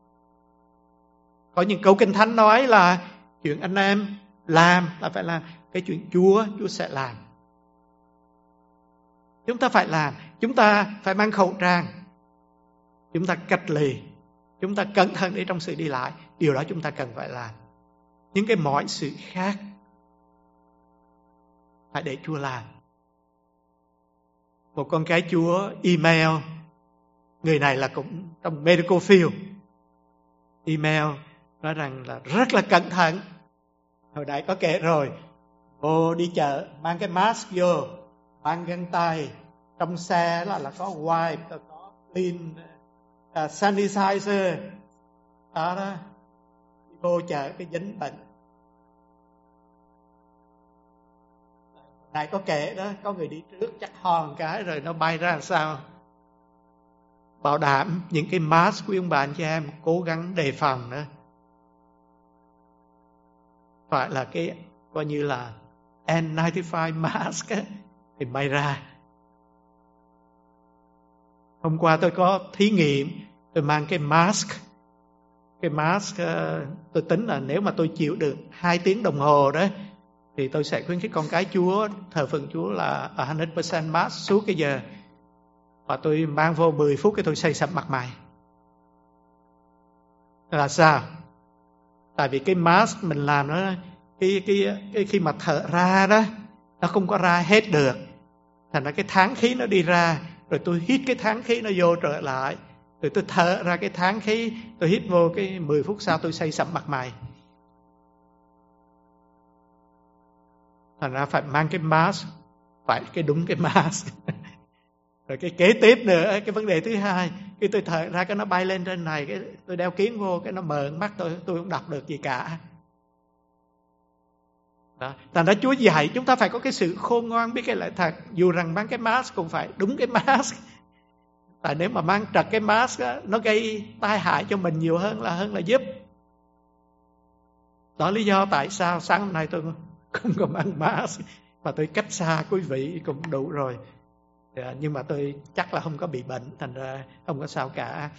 có những câu Kinh Thánh nói là chuyện anh em làm là phải làm. Cái chuyện Chúa sẽ làm. Chúng ta phải làm. Chúng ta phải mang khẩu trang. Chúng ta cách ly. Chúng ta cẩn thận để trong sự đi lại. Điều đó chúng ta cần phải làm. Những cái mọi sự khác phải để Chúa làm. Một con cái Chúa email. Người này là cũng trong medical field. Email nói rằng là rất là cẩn thận. Hồi nãy có kể rồi. Vô đi chợ mang cái mask vô, mang găng tay. Trong xe là có wipe, có clean, sanitizer. Đó. Vô chợ cái dính bệnh. Này có kể đó, có người đi trước chắc ho một cái rồi nó bay ra làm sao. Bảo đảm những cái mask của ông bà anh chị em cố gắng đề phòng đó. Phải là cái coi như là N95 mask á, thì may ra. Hôm qua tôi có thí nghiệm, tôi mang cái mask. Cái mask tôi tính là nếu mà tôi chịu được 2 tiếng đồng hồ đó thì tôi sẽ khuyến khích con cái Chúa, thờ phượng Chúa là 100% mask suốt cái giờ. Và tôi mang vô 10 phút cái tôi say sẩm mặt mày. Là sao? Tại vì cái mask mình làm nó khi mà thở ra đó nó không có ra hết được. Thành ra cái tháng khí nó đi ra, rồi tôi hít cái tháng khí nó vô trở lại, rồi tôi thở ra cái tháng khí, tôi hít vô cái 10 phút sau tôi say sẩm mặt mày. Thành ra phải mang cái mask, phải cái đúng cái mask. Rồi cái kế tiếp nữa, cái vấn đề thứ hai, khi tôi thở ra cái nó bay lên trên này, cái tôi đeo kiến vô cái nó mờ mắt tôi không đọc được gì cả. Đó. Thành ra Chúa dạy chúng ta phải có cái sự khôn ngoan, biết cái lẽ thật. Dù rằng mang cái mask cũng phải đúng cái mask. Tại nếu mà mang trật cái mask đó, nó gây tai hại cho mình nhiều hơn là giúp. Đó lý do tại sao sáng hôm nay tôi không có mang mask, mà tôi cách xa quý vị cũng đủ rồi. Nhưng mà tôi chắc là không có bị bệnh, thành ra không có sao cả.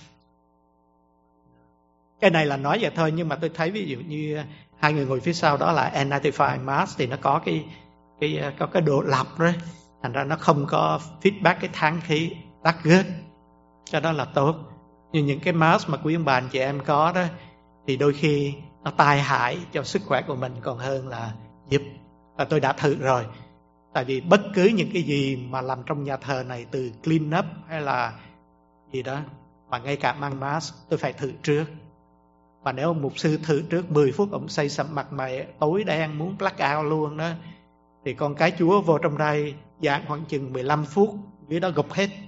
Cái này là nói vậy thôi, nhưng mà tôi thấy ví dụ như hai người ngồi phía sau đó là N95 mask thì nó có cái độ lọc đó. Thành ra nó không có feedback cái tán khí. That's good. Cái đó là tốt. Nhưng những cái mask mà quý ông bà anh chị em có đó, thì đôi khi nó tai hại cho sức khỏe của mình còn hơn là giúp. Và tôi đã thử rồi. Tại vì bất cứ những cái gì mà làm trong nhà thờ này, từ clean up hay là gì đó, mà ngay cả mang mask, tôi phải thử trước. Và nếu mục sư thử trước 10 phút, ông xây sầm mặt mày tối đen muốn black out luôn đó, thì con cái Chúa vô trong đây giảng khoảng chừng 15 phút, dưới đó gục hết.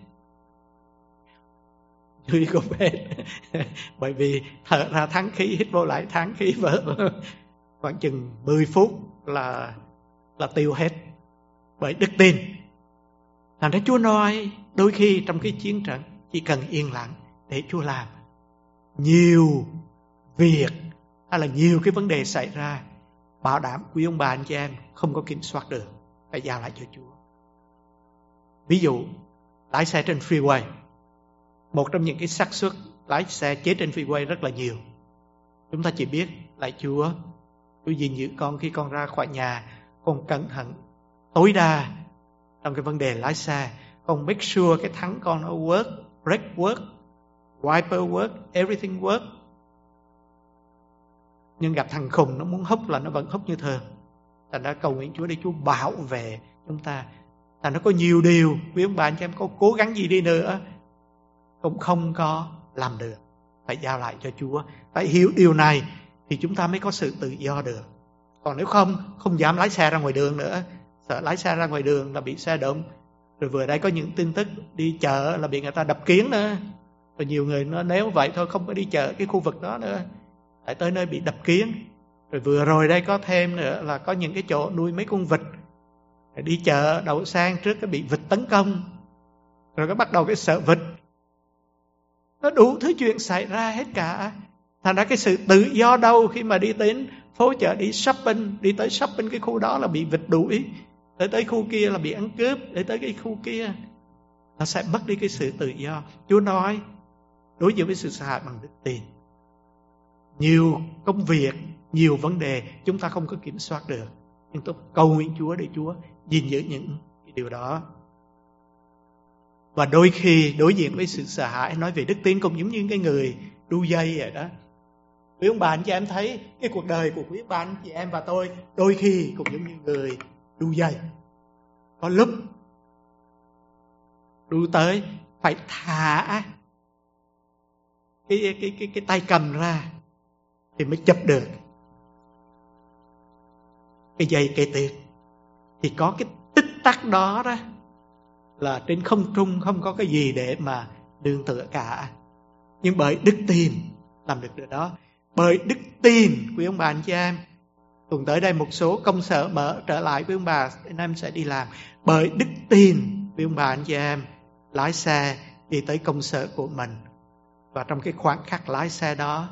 Dưới gục hết. Bởi vì thở ra thắng khí, hít vô lại thắng khí vỡ. Khoảng chừng 10 phút là tiêu hết. Bởi đức tin. Thành ra Chúa nói, đôi khi trong cái chiến trận chỉ cần yên lặng để Chúa làm. Nhiều việc hay là nhiều cái vấn đề xảy ra, bảo đảm quý ông bà anh chị em không có kiểm soát được, phải giao lại cho Chúa. Ví dụ lái xe trên freeway, một trong những cái xác suất lái xe chết trên freeway rất là nhiều. Chúng ta chỉ biết lại Chúa gìn giữ con khi con ra khỏi nhà, con cẩn thận tối đa trong cái vấn đề lái xe, con make sure cái thắng con nó work, brake work, wiper work, everything work. Nhưng gặp thằng khùng nó muốn hút là nó vẫn hút như thường. Thành ra cầu nguyện Chúa để Chúa bảo vệ chúng ta. Thành nó có nhiều điều quý ông bà anh chị em có cố gắng gì đi nữa cũng không có làm được, phải giao lại cho Chúa. Phải hiểu điều này thì chúng ta mới có sự tự do được. Còn nếu không dám lái xe ra ngoài đường nữa, sợ lái xe ra ngoài đường là bị xe đụng. Rồi vừa đây có những tin tức đi chợ là bị người ta đập kiến nữa. Rồi nhiều người nói nếu vậy thôi không có đi chợ cái khu vực đó nữa, tại tới nơi bị đập kiến. Rồi vừa rồi đây có thêm nữa là có những cái chỗ nuôi mấy con vịt, đi chợ đậu sang trước cái bị vịt tấn công, rồi có bắt đầu cái sợ vịt. Nó đủ thứ chuyện xảy ra hết cả. Thành ra cái sự tự do đâu khi mà đi đến phố chợ đi shopping, đi tới shopping cái khu đó là bị vịt đuổi, tới khu kia là bị ăn cướp, để tới cái khu kia nó sẽ mất đi cái sự tự do. Chúa nói đối diện với sự sợ hãi bằng đức tin. Nhiều công việc, nhiều vấn đề chúng ta không có kiểm soát được, nhưng tôi cầu nguyện Chúa để Chúa gìn giữ những cái điều đó. Và đôi khi đối diện với sự sợ hãi, nói về đức tin cũng giống như cái người đu dây vậy đó. Quý ông bà anh chị em thấy cái cuộc đời của quý ông bà anh chị em và tôi đôi khi cũng giống như người đu dây. Có lúc đu tới phải thả cái tay cầm ra thì mới chấp được cái dây kế tiếp. Thì có cái tích tắc đó đó là trên không trung không có cái gì để mà nương tựa cả. Nhưng bởi đức tin làm được điều đó. Bởi đức tin quý ông bà anh chị em, tuần tới đây một số công sở mở trở lại, quý ông bà anh em sẽ đi làm. Bởi đức tin quý ông bà anh chị em lái xe đi tới công sở của mình, và trong cái khoảnh khắc lái xe đó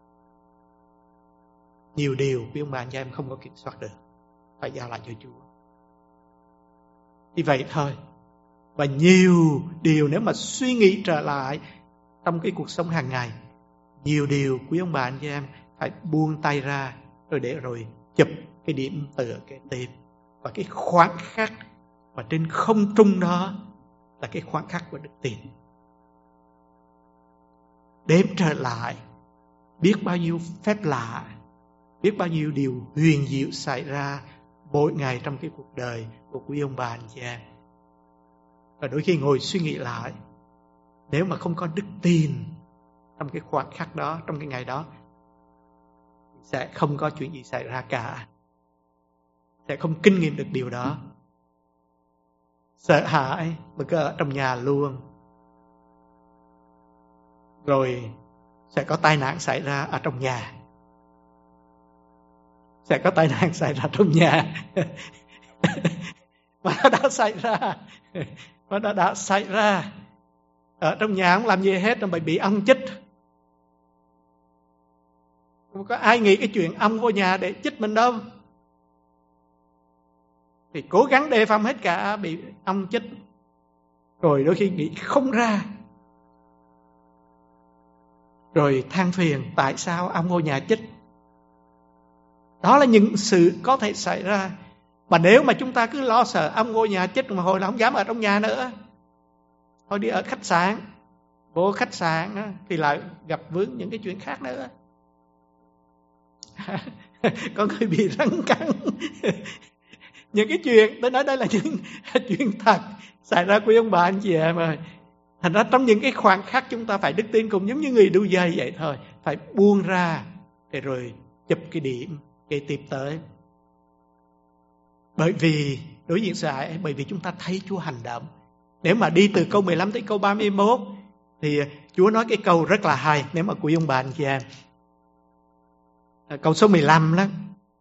nhiều điều quý ông bà anh chị em không có kiểm soát được, phải giao lại cho Chúa. Như vậy thôi. Và nhiều điều nếu mà suy nghĩ trở lại trong cái cuộc sống hàng ngày, nhiều điều quý ông bà anh chị em phải buông tay ra rồi chụp cái điểm tựa cái tim. Và cái khoảnh khắc mà trên không trung đó là cái khoảnh khắc của đức tin. Đếm trở lại biết bao nhiêu phép lạ, biết bao nhiêu điều huyền diệu xảy ra mỗi ngày trong cái cuộc đời của quý ông bà anh chị em. Và đôi khi ngồi suy nghĩ lại, nếu mà không có đức tin trong cái khoảnh khắc đó, trong cái ngày đó, sẽ không có chuyện gì xảy ra cả. Sẽ không kinh nghiệm được điều đó. Sợ hãi mà cứ ở trong nhà luôn. Rồi sẽ có tai nạn xảy ra ở trong nhà. Sẽ có tai nạn xảy ra trong nhà. Và nó đã xảy ra. Và nó đã xảy ra. Ở trong nhà không làm gì hết, rồi bị ong chích. Không có ai nghĩ cái chuyện ong vô nhà để chích mình đâu. Thì cố gắng đề phòng hết cả, bị ong chích. Rồi đôi khi nghĩ không ra. Rồi than phiền tại sao ong vô nhà chích. Đó là những sự có thể xảy ra. Mà nếu mà chúng ta cứ lo sợ ông ngôi nhà chết một hồi là không dám ở trong nhà nữa, thôi đi ở khách sạn. Vô khách sạn đó, thì lại gặp vướng những cái chuyện khác nữa. Có người bị rắn cắn. Những cái chuyện tôi nói đây là những chuyện thật xảy ra, quý ông bà anh chị em ơi. Thành ra trong những cái khoảnh khắc chúng ta phải đức tin cùng, giống như người đu dây vậy thôi, phải buông ra để rồi chụp cái điểm kế tiếp tới. Bởi vì đối diện sợ hãi, bởi vì chúng ta thấy Chúa hành động. Nếu mà đi từ câu 15 tới câu 31 thì Chúa nói cái câu rất là hay. Nếu mà quý ông bà anh chị em, câu số 15 đó,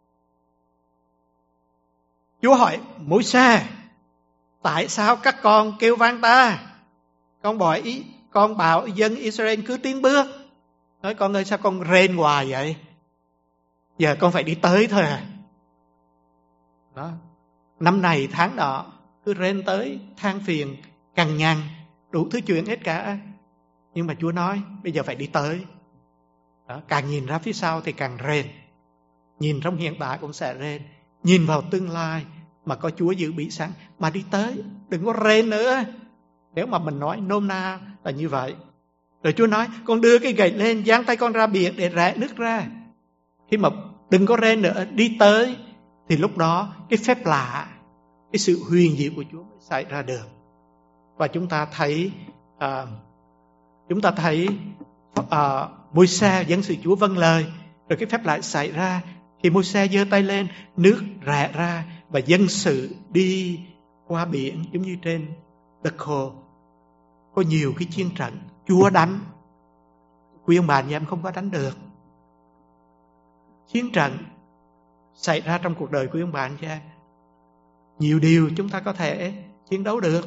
Chúa hỏi Môi-se, tại sao các con kêu vang ta? Con bảo dân Israel cứ tiến bước. Nói con ơi, sao con rên hoài vậy? Giờ con phải đi tới thôi à? Đó. Năm này tháng nọ cứ rên tới, than phiền, cằn nhằn, đủ thứ chuyện hết cả. Nhưng mà Chúa nói bây giờ phải đi tới. Đó. Càng nhìn ra phía sau thì càng rên. Nhìn trong hiện tại cũng sẽ rên. Nhìn vào tương lai mà có Chúa dự bị sẵn mà đi tới, đừng có rên nữa. Nếu mà mình nói nôm na là như vậy. Rồi Chúa nói con đưa cái gậy lên, giang tay con ra biển để rẽ nước ra. Khi mà đừng có rên nữa, đi tới, thì lúc đó cái phép lạ, cái sự huyền diệu của Chúa mới xảy ra được. Và chúng ta thấy Môi-se dân sự Chúa vâng lời, rồi cái phép lạ xảy ra khi Môi-se giơ tay lên, nước rẽ ra và dân sự đi qua biển giống như trên đất khô. Có nhiều cái chiến trận Chúa đánh, quý ông bà anh em không có đánh được. Chiến trận xảy ra trong cuộc đời của ông bà anh em, nhiều điều chúng ta có thể chiến đấu được.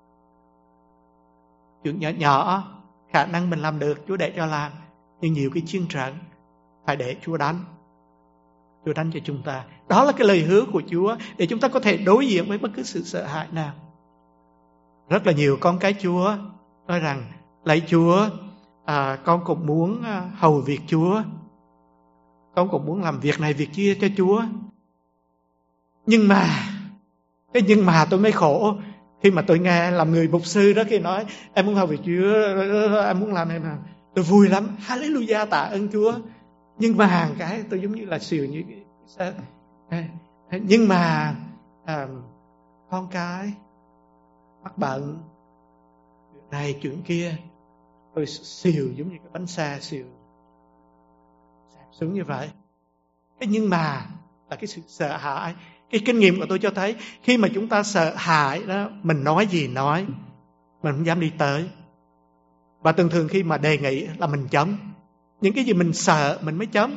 Chuyện nhỏ nhỏ khả năng mình làm được, Chúa để cho làm. Nhưng nhiều cái chiến trận phải để Chúa đánh. Chúa đánh cho chúng ta. Đó là cái lời hứa của Chúa để chúng ta có thể đối diện với bất cứ sự sợ hãi nào. Rất là nhiều con cái Chúa nói rằng lạy Chúa, con cũng muốn hầu việc Chúa, con cũng muốn làm việc này việc kia cho Chúa. Nhưng mà tôi mới khổ khi mà tôi nghe làm người mục sư đó, khi nói em muốn hầu việc Chúa, em muốn làm này mà tôi vui lắm, hallelujah, tạ ơn Chúa. Nhưng mà hàng cái tôi giống như là xìu như sao? Nhưng mà con cái mắc bận, chuyện này chuyện kia, tôi xìu giống như cái bánh xe xìu xuống như vậy. Cái nhưng mà là cái sự sợ hãi. Cái kinh nghiệm của tôi cho thấy khi mà chúng ta sợ hãi đó, mình nói gì nói, mình không dám đi tới. Và thường khi mà đề nghị là mình chống. Những cái gì mình sợ mình mới chống.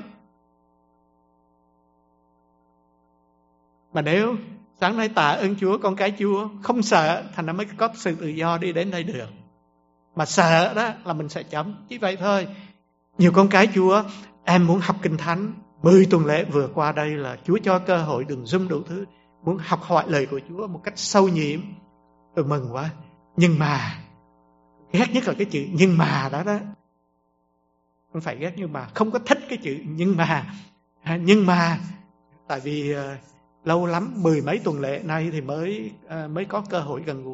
Mà nếu sáng nay tạ ơn Chúa, con cái Chúa không sợ, thành ra mới có sự tự do đi đến đây được. Mà sợ đó là mình sẽ chống. Chỉ vậy thôi. Nhiều con cái Chúa, em muốn học Kinh Thánh, 10 tuần lễ vừa qua đây là Chúa cho cơ hội đừng zoom đủ thứ, muốn học hỏi lời của Chúa một cách sâu nhiễm. Tôi mừng quá. Nhưng mà ghét nhất là cái chữ nhưng mà đó. Không phải ghét nhưng mà, không có thích cái chữ nhưng mà. Nhưng mà tại vì lâu lắm, 10 mấy tuần lễ nay thì mới có cơ hội gần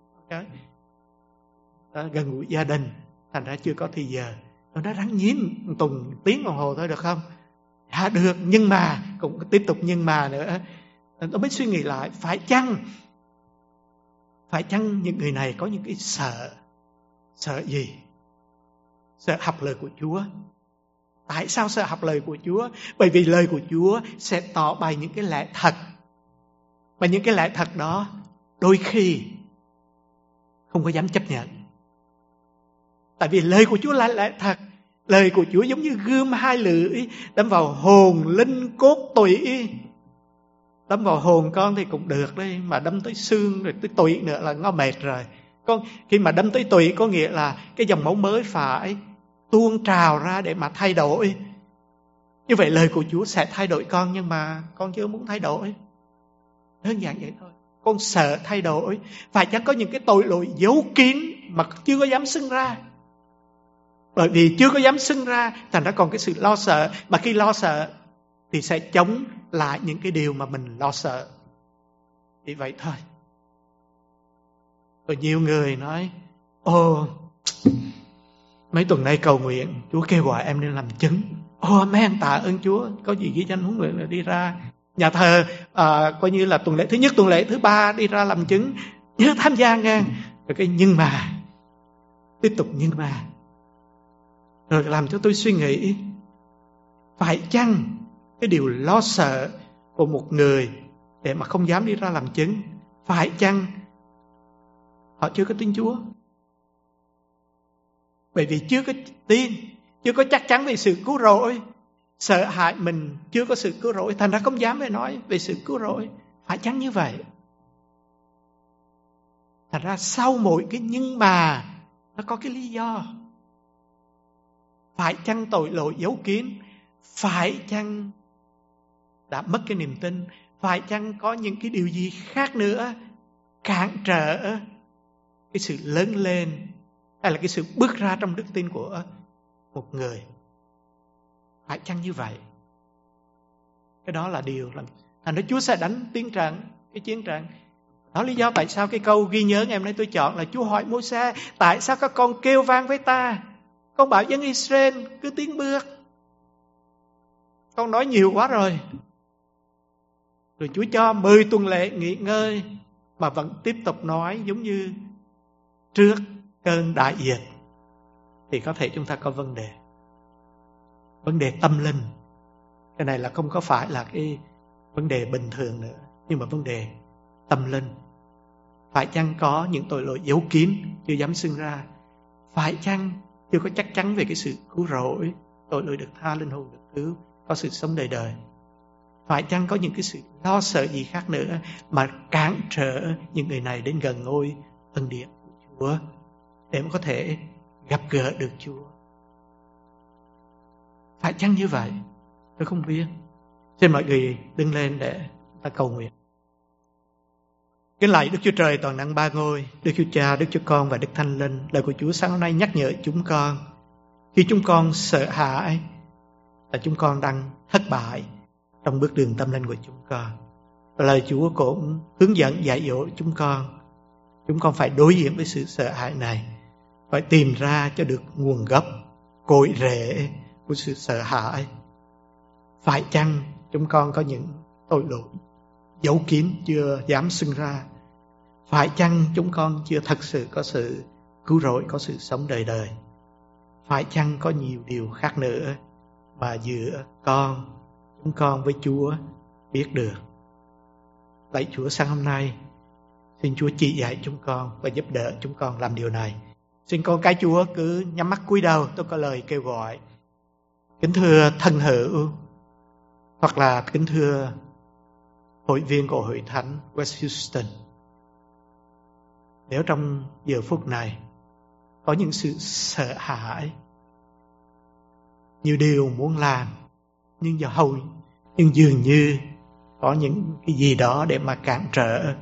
gũi gia đình, thành ra chưa có thì giờ. Tôi nói ráng nhím tuần tiếng đồng hồ thôi được không? Dạ được, nhưng mà cũng tiếp tục nhưng mà nữa. Tôi mới suy nghĩ lại, phải chăng những người này có những cái sợ gì? Sợ học lời của Chúa. Tại sao sợ học lời của Chúa? Bởi vì lời của Chúa sẽ tỏ bày những cái lẽ thật. Và những cái lẽ thật đó đôi khi không có dám chấp nhận. Tại vì lời của Chúa là lẽ thật. Lời của Chúa giống như gươm hai lưỡi, đâm vào hồn, linh, cốt, tủy. Đâm vào hồn con thì cũng được đấy, mà đâm tới xương rồi tới tủy nữa là nó mệt rồi. Khi mà đâm tới tủy có nghĩa là cái dòng máu mới phải tuôn trào ra để mà thay đổi. Như vậy lời của Chúa sẽ thay đổi con, nhưng mà con chưa muốn thay đổi. Đơn giản vậy thôi. Con sợ thay đổi. Phải chăng có những cái tội lỗi giấu kín mà chưa có dám xưng ra? Bởi vì chưa có dám xưng ra, thành ra còn cái sự lo sợ. Mà khi lo sợ thì sẽ chống lại những cái điều mà mình lo sợ. Chỉ vậy thôi. Rồi nhiều người nói, mấy tuần nay cầu nguyện, Chúa kêu gọi em nên làm chứng. Amen, tạ ơn Chúa. Có gì ghi danh huấn luyện là đi ra nhà thờ, coi như là tuần lễ thứ nhất, tuần lễ thứ ba đi ra làm chứng, nhớ tham gia nghe. Rồi cái nhưng mà, tiếp tục nhưng mà, rồi làm cho tôi suy nghĩ, phải chăng cái điều lo sợ của một người để mà không dám đi ra làm chứng, phải chăng họ chưa có tin Chúa? Bởi vì chưa có tin, chưa có chắc chắn về sự cứu rỗi, sợ hãi mình chưa có sự cứu rỗi, thành ra không dám nói về sự cứu rỗi. Phải chăng như vậy? Thành ra sau mỗi cái nhưng mà nó có cái lý do. Phải chăng tội lỗi giấu kín? Phải chăng đã mất cái niềm tin? Phải chăng có những cái điều gì khác nữa cản trở cái sự lớn lên hay là cái sự bước ra trong đức tin của một người? Phải chăng như vậy? Cái đó là điều làm thành ra Chúa sẽ đánh cái chiến trận. Đó lý do tại sao cái câu ghi nhớ ngày hôm nay tôi chọn là Chúa hỏi Môi-se, tại sao các con kêu vang với ta? Con bảo dân Israel cứ tiến bước. Con nói nhiều quá rồi. Rồi Chúa cho 10 tuần lễ nghỉ ngơi mà vẫn tiếp tục nói giống như trước cơn đại dịch. Thì có thể chúng ta có vấn đề. Vấn đề tâm linh. Cái này là không có phải là cái vấn đề bình thường nữa, nhưng mà vấn đề tâm linh. Phải chăng có những tội lỗi giấu kín chưa dám xưng ra? Phải chăng chưa có chắc chắn về cái sự cứu rỗi, tội lỗi được tha, linh hồn được cứu, có sự sống đời đời? Phải chăng có những cái sự lo sợ gì khác nữa mà cản trở những người này đến gần ngôi ân điển của Chúa để mà có thể gặp gỡ được Chúa? Phải chăng như vậy? Tôi không biết. Xin mọi người đứng lên để ta cầu nguyện. Kính lạy Đức Chúa Trời toàn năng ba ngôi, Đức Chúa Cha, Đức Chúa Con và Đức Thánh Linh. Lời của Chúa sáng hôm nay nhắc nhở chúng con, khi chúng con sợ hãi là chúng con đang thất bại trong bước đường tâm linh của chúng con. Và lời Chúa cũng hướng dẫn dạy dỗ chúng con phải đối diện với sự sợ hãi này, phải tìm ra cho được nguồn gốc, cội rễ của sự sợ hãi. Phải chăng chúng con có những tội lỗi giấu kín chưa dám xưng ra? Phải chăng chúng con chưa thật sự có sự cứu rỗi, có sự sống đời đời? Phải chăng có nhiều điều khác nữa mà giữa chúng con với Chúa biết được? Lạy Chúa, sáng hôm nay xin Chúa chỉ dạy chúng con và giúp đỡ chúng con làm điều này. Xin con cái Chúa cứ nhắm mắt cúi đầu, tôi có lời kêu gọi. Kính thưa thân hữu, hoặc là kính thưa hội viên của Hội Thánh West Houston, nếu trong giờ phút này có những sự sợ hãi, nhiều điều muốn làm, nhưng dường như có những cái gì đó để mà cản trở.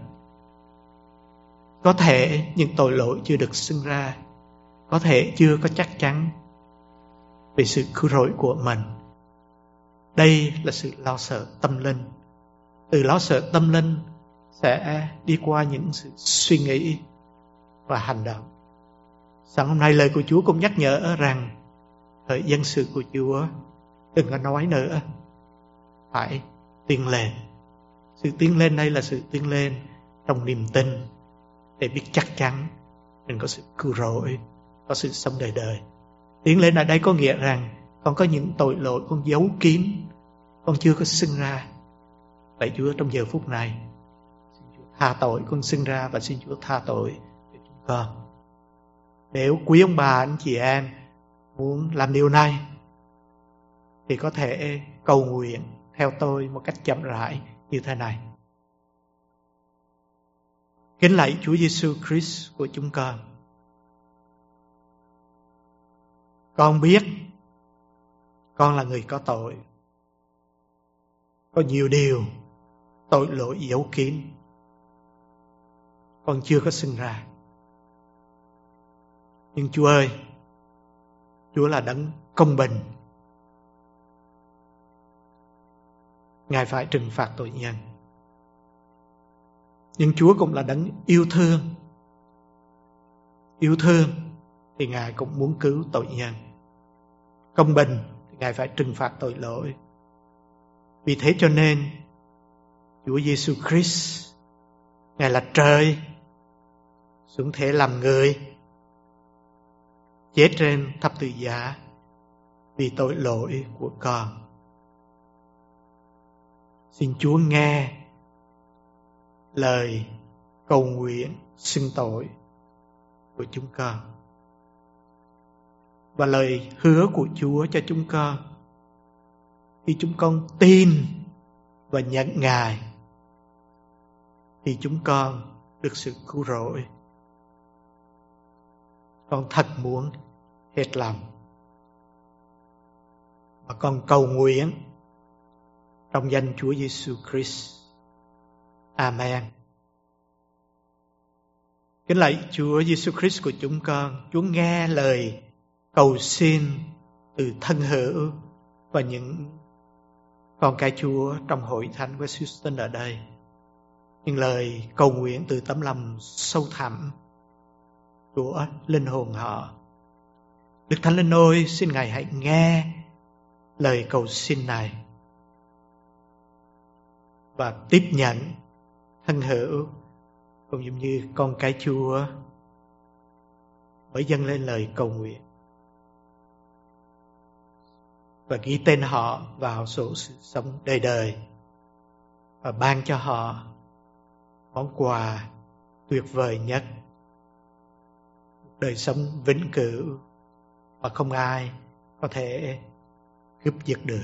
Có thể những tội lỗi chưa được xưng ra, có thể chưa có chắc chắn về sự cứu rỗi của mình. Đây là sự lo sợ tâm linh. Từ lo sợ tâm linh sẽ đi qua những sự suy nghĩ và hành động. Sáng hôm nay lời của Chúa cũng nhắc nhở rằng hỡi dân sự của Chúa, đừng có nói nữa, phải tiến lên. Sự tiến lên đây là sự tiến lên trong niềm tin, để biết chắc chắn mình có sự cứu rỗi, có sự sống đời đời. Tiến lên ở đây có nghĩa rằng con có những tội lỗi con giấu kín, con chưa có xưng ra. Vậy Chúa trong giờ phút này, xin Chúa tha tội con xưng ra, và xin Chúa tha tội cho chúng con. Nếu quý ông bà, anh chị em muốn làm điều này thì có thể cầu nguyện theo tôi một cách chậm rãi như thế này. Kính lạy Chúa Giêsu Christ của chúng con biết con là người có tội, có nhiều điều tội lỗi giấu kín con chưa có xưng ra. Nhưng Chúa ơi, Chúa là đấng công bình, Ngài phải trừng phạt tội nhân. Nhưng Chúa cũng là đấng yêu thương. Yêu thương thì Ngài cũng muốn cứu tội nhân. Công bình thì Ngài phải trừng phạt tội lỗi. Vì thế cho nên Chúa Giêsu Christ, Ngài là trời, xuống thế làm người, chết trên thập tự giá vì tội lỗi của con. Xin Chúa nghe lời cầu nguyện xưng tội của chúng con và lời hứa của Chúa cho chúng con. Khi chúng con tin và nhận Ngài thì chúng con được sự cứu rỗi. Con thật muốn hết lòng và con cầu nguyện trong danh Chúa Giêsu Christ. Amen. Kính lạy Chúa Giêsu Christ của chúng con, Chúa nghe lời cầu xin từ thân hữu và những con cái Chúa trong hội thánh West Houston ở đây. Những lời cầu nguyện từ tấm lòng sâu thẳm của linh hồn họ. Đức Thánh Linh ơi, xin Ngài hãy nghe lời cầu xin này và tiếp nhận thân hữu cũng giống như con cái Chúa mới dâng lên lời cầu nguyện và ghi tên họ vào sổ sự sống đời đời và ban cho họ món quà tuyệt vời nhất, đời sống vĩnh cửu mà không ai có thể cướp giật được.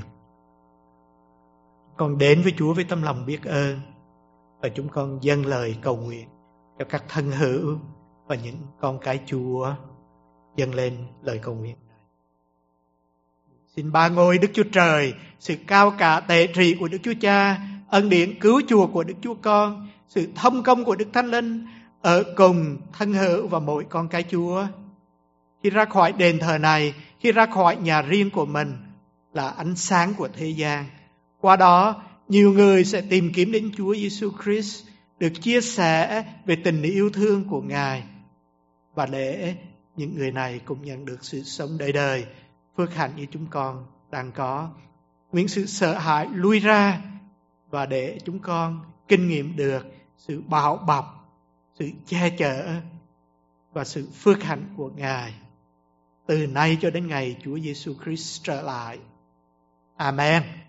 Con đến với Chúa với tấm lòng biết ơn và chúng con dâng lời cầu nguyện cho các thân hữu và những con cái Chúa dâng lên lời cầu nguyện này. Xin ba ngôi Đức Chúa Trời, sự cao cả tể trị của Đức Chúa Cha, ân điển cứu chuộc của Đức Chúa Con, sự thông công của Đức Thánh Linh ở cùng thân hữu và mỗi con cái Chúa. Khi ra khỏi đền thờ này, khi ra khỏi nhà riêng của mình là ánh sáng của thế gian. Qua đó, nhiều người sẽ tìm kiếm đến Chúa Giêsu Christ, được chia sẻ về tình yêu thương của Ngài và để những người này cũng nhận được sự sống đời đời, phước hạnh như chúng con đang có. Nguyện sự sợ hãi lui ra và để chúng con kinh nghiệm được sự bảo bọc, sự che chở và sự phước hạnh của Ngài từ nay cho đến ngày Chúa Giêsu Christ trở lại. Amen.